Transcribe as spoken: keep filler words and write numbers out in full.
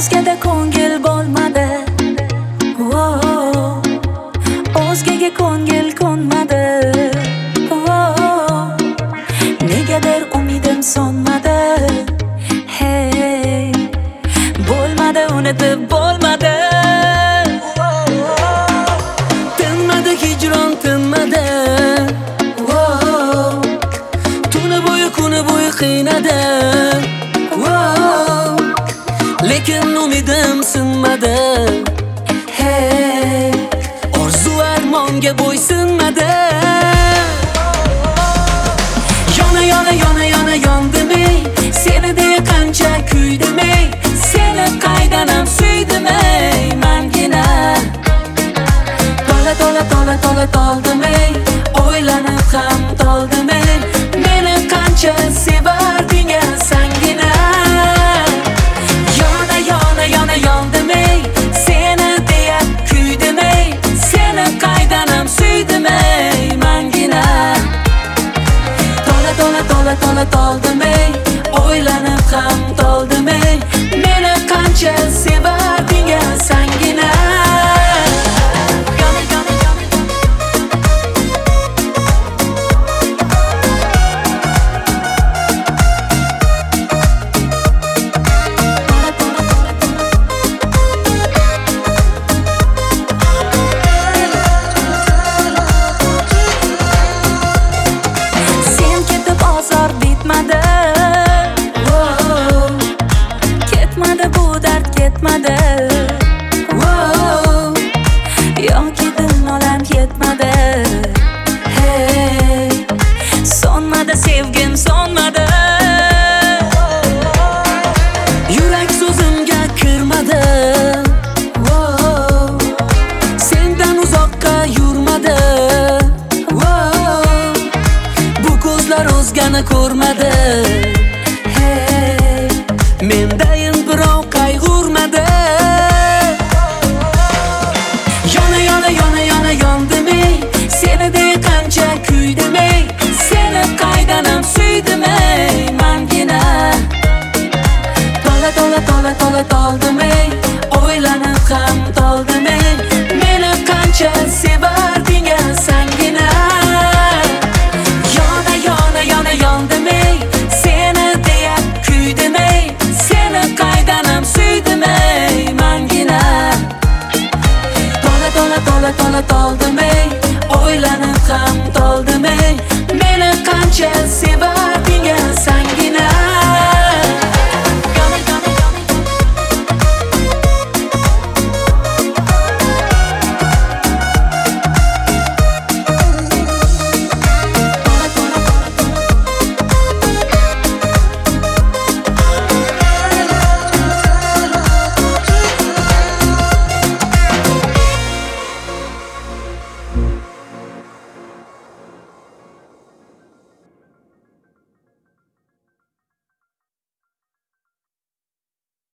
o'zgada ko'ngil bo'lmadi, o'zgaga ko'ngil qo'nmadi, negadir umidim so'nmadi. Hey, bo'lmadi, unutib bo'lmadi. Tinmadi hijron, tinmadi. Tuni bo'yi kuni bo'yi qiynadi. Lekin umidim sinmadi. Hey, orzu armonga bo'ysunmadi. Yona yona yona yona yondim ey, seni deya qancha kuydim ey, seni qaydan ham suydim ey, mangina tola tola tola tola toldim ey, o'ylanib ham toldim ey, meni qancha sevarding sangina. Yona yona yona yondim ey, seni deya kuydim ey, seni qaydan ham suydim ey, mangina tola tola tola tola toldim ey, o'ylanib ham toldim ey, meni qancha sevarding sangina. Ketmadi bu dard, ketmadi. Yoki dilnolam ketmadi. Hey, so'nmadi sevgim, so'nmadi. Yurak so'zimga kirmadi. Sendan uzoqqa yurmadi. Bu ko'zlar o'zgani ko'rmadi. Mendayin birov qayg'urmadi.